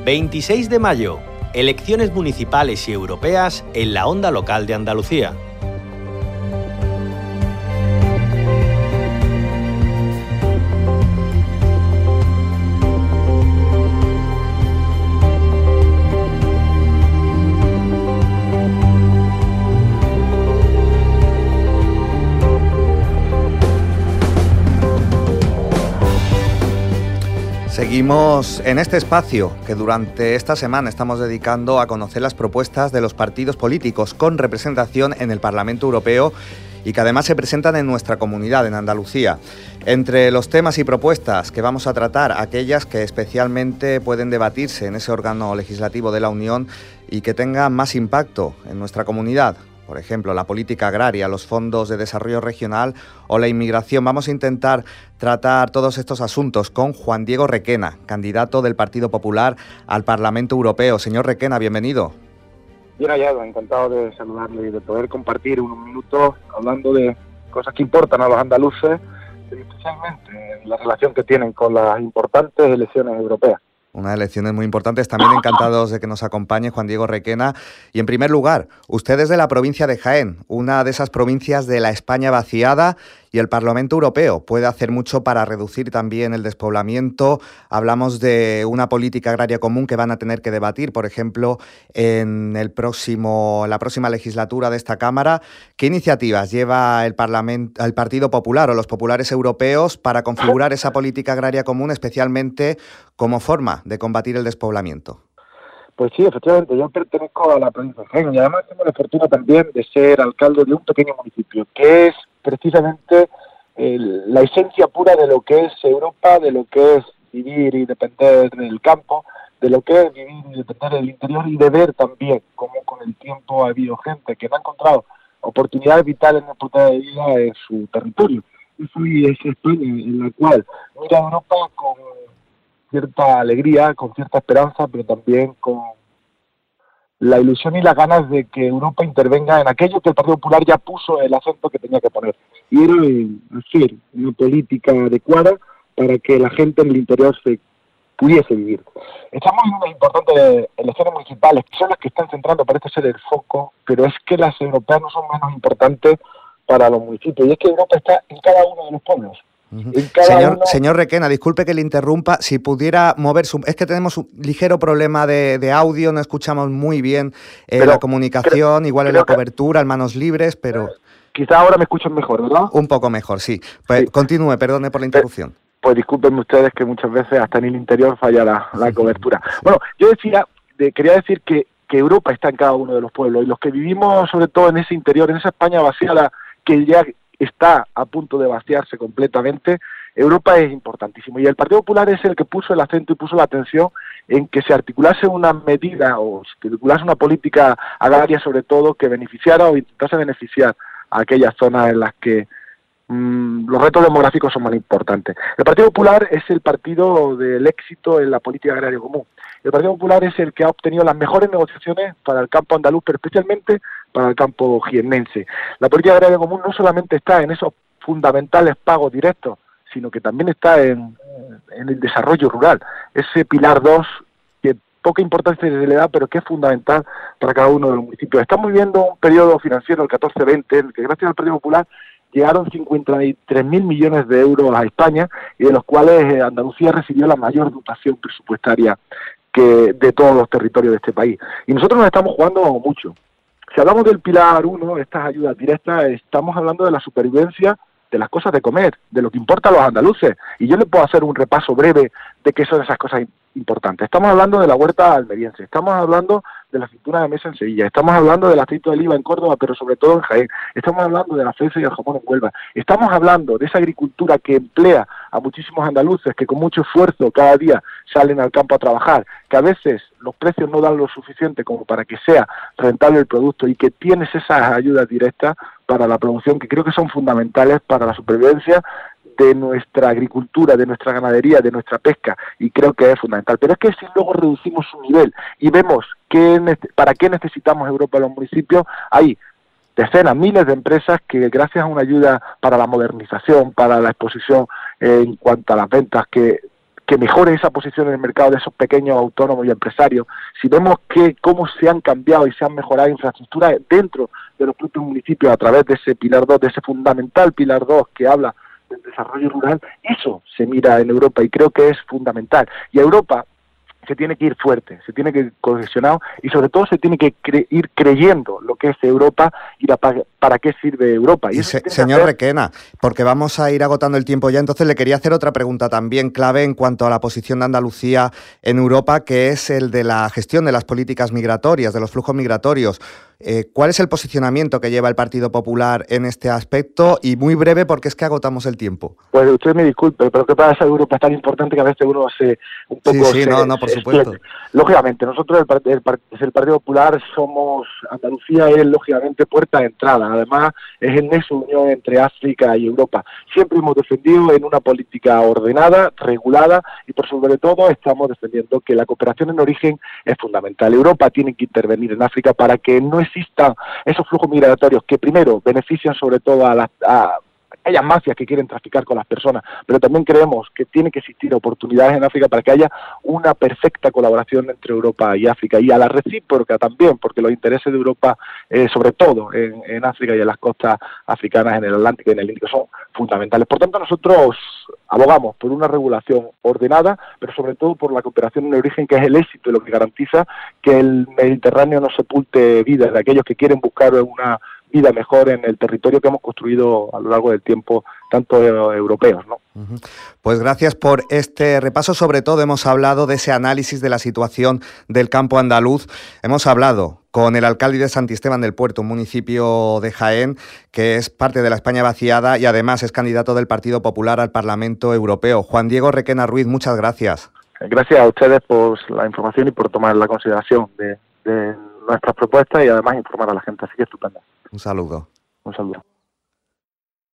26 de mayo, elecciones municipales y europeas en la onda local de Andalucía. Seguimos en este espacio que durante esta semana estamos dedicando a conocer las propuestas de los partidos políticos con representación en el Parlamento Europeo y que además se presentan en nuestra comunidad, en Andalucía. Entre los temas y propuestas que vamos a tratar, aquellas que especialmente pueden debatirse en ese órgano legislativo de la Unión y que tengan más impacto en nuestra comunidad. Por ejemplo, la política agraria, los fondos de desarrollo regional o la inmigración. Vamos a intentar tratar todos estos asuntos con Juan Diego Requena, candidato del Partido Popular al Parlamento Europeo. Señor Requena, bienvenido. Bien hallado, encantado de saludarle y de poder compartir unos minutos hablando de cosas que importan a los andaluces, especialmente en la relación que tienen con las importantes elecciones europeas. Unas elecciones muy importantes, también encantados de que nos acompañe Juan Diego Requena. Y en primer lugar, usted es de la provincia de Jaén, una de esas provincias de la España vaciada, y el Parlamento Europeo puede hacer mucho para reducir también el despoblamiento. Hablamos de una política agraria común que van a tener que debatir, por ejemplo, en la próxima legislatura de esta Cámara. ¿Qué iniciativas lleva el Partido Popular o los populares europeos para configurar esa política agraria común, especialmente como forma de combatir el despoblamiento? Pues sí, efectivamente, yo pertenezco a la provincia de Jaén y además tengo la fortuna también de ser alcalde de un pequeño municipio, que es precisamente la esencia pura de lo que es Europa, de lo que es vivir y depender del campo, de lo que es vivir y depender del interior, y de ver también cómo con el tiempo ha habido gente que no ha encontrado oportunidades vitales en oportunidad de vida en su territorio. Y es España en la cual mira a Europa con cierta alegría, con cierta esperanza, pero también con la ilusión y las ganas de que Europa intervenga en aquello que el Partido Popular ya puso el acento que tenía que poner. Y era hacer una política adecuada para que la gente en el interior se pudiese vivir. Estamos en unas importantes elecciones municipales, que son las que están centrando, parece ser, el foco, pero es que las europeas no son menos importantes para los municipios. Y es que Europa está en cada uno de los pueblos. Señor Requena, disculpe que le interrumpa, si pudiera mover es que tenemos un ligero problema de audio, no escuchamos muy bien la comunicación, igual en la cobertura, en manos libres, pero... Quizá ahora me escuchan mejor, ¿verdad? Un poco mejor, sí. Pues sí. Continúe, perdone por la interrupción. Pues discúlpenme ustedes que muchas veces hasta en el interior falla la cobertura. Bueno, yo quería decir que Europa está en cada uno de los pueblos, y los que vivimos sobre todo en ese interior, en esa España vaciada que ya está a punto de vaciarse completamente, Europa es importantísimo. Y el Partido Popular es el que puso el acento y puso la atención en que se articulase una medida o se articulase una política agraria, sobre todo, que beneficiara o intentase beneficiar a aquellas zonas en las que los retos demográficos son más importantes. El Partido Popular es el partido del éxito en la política agraria común. El Partido Popular es el que ha obtenido las mejores negociaciones para el campo andaluz, pero especialmente para el campo jiennense. La política agraria común no solamente está en esos fundamentales pagos directos, sino que también está en el desarrollo rural. Ese pilar 2, que poca importancia se le da, pero que es fundamental para cada uno de los municipios. Estamos viviendo un periodo financiero, el 14-20, en el que gracias al Partido Popular llegaron 53.000 millones de euros a España, y de los cuales Andalucía recibió la mayor dotación presupuestaria de todos los territorios de este país. Y nosotros nos estamos jugando mucho. Si hablamos del pilar 1, estas ayudas directas, estamos hablando de la supervivencia de las cosas de comer, de lo que importa a los andaluces. Y yo le puedo hacer un repaso breve de qué son esas cosas importantes. Estamos hablando de la huerta almeriense, estamos hablando de la aceituna de mesa en Sevilla, estamos hablando del aceite de oliva en Córdoba, pero sobre todo en Jaén, estamos hablando de la fresa y el jamón en Huelva, estamos hablando de esa agricultura que emplea a muchísimos andaluces que con mucho esfuerzo cada día salen al campo a trabajar, que a veces los precios no dan lo suficiente como para que sea rentable el producto, y que tienes esas ayudas directas para la producción que creo que son fundamentales para la supervivencia de nuestra agricultura, de nuestra ganadería, de nuestra pesca, y creo que es fundamental. Pero es que si luego reducimos su nivel y vemos para qué necesitamos Europa en los municipios, hay decenas, miles de empresas que gracias a una ayuda para la modernización, para la exposición en cuanto a las ventas, que que mejore esa posición en el mercado de esos pequeños autónomos y empresarios, si vemos cómo se han cambiado y se han mejorado infraestructuras dentro de los propios municipios a través de ese pilar 2, de ese fundamental pilar 2 que habla del desarrollo rural, eso se mira en Europa y creo que es fundamental. Y a Europa se tiene que ir fuerte, se tiene que ir cohesionado y sobre todo se tiene que ir creyendo lo que es Europa y para qué sirve Europa. Y señor Requena, porque vamos a ir agotando el tiempo ya, entonces le quería hacer otra pregunta también clave en cuanto a la posición de Andalucía en Europa, que es el de la gestión de las políticas migratorias, de los flujos migratorios. ¿Cuál es el posicionamiento que lleva el Partido Popular en este aspecto? Y muy breve, porque es que agotamos el tiempo. Pues usted me disculpe, pero ¿qué pasa? Europa es tan importante que a veces uno un poco... No, por supuesto. Lógicamente, nosotros el Partido Popular somos... Andalucía es, lógicamente, puerta de entrada. Además, es el nexo de unión entre África y Europa. Siempre hemos defendido en una política ordenada, regulada, y por sobre todo estamos defendiendo que la cooperación en origen es fundamental. Europa tiene que intervenir en África para que no existan esos flujos migratorios que primero benefician sobre todo a aquellas mafias que quieren traficar con las personas, pero también creemos que tiene que existir oportunidades en África para que haya una perfecta colaboración entre Europa y África, y a la recíproca también, porque los intereses de Europa, sobre todo en África y en las costas africanas, en el Atlántico y en el Índico, son fundamentales. Por tanto, nosotros abogamos por una regulación ordenada, pero sobre todo por la cooperación en origen, que es el éxito y lo que garantiza que el Mediterráneo no sepulte vidas de aquellos que quieren buscar una vida mejor en el territorio que hemos construido a lo largo del tiempo, tanto europeos, ¿no? Pues gracias por este repaso. Sobre todo hemos hablado de ese análisis de la situación del campo andaluz. Hemos hablado con el alcalde de Santisteban del Puerto, un municipio de Jaén, que es parte de la España vaciada y además es candidato del Partido Popular al Parlamento Europeo. Juan Diego Requena Ruiz, muchas gracias. Gracias a ustedes por la información y por tomar la consideración de nuestras propuestas y además informar a la gente. Así que estupendo. Un saludo. Un saludo.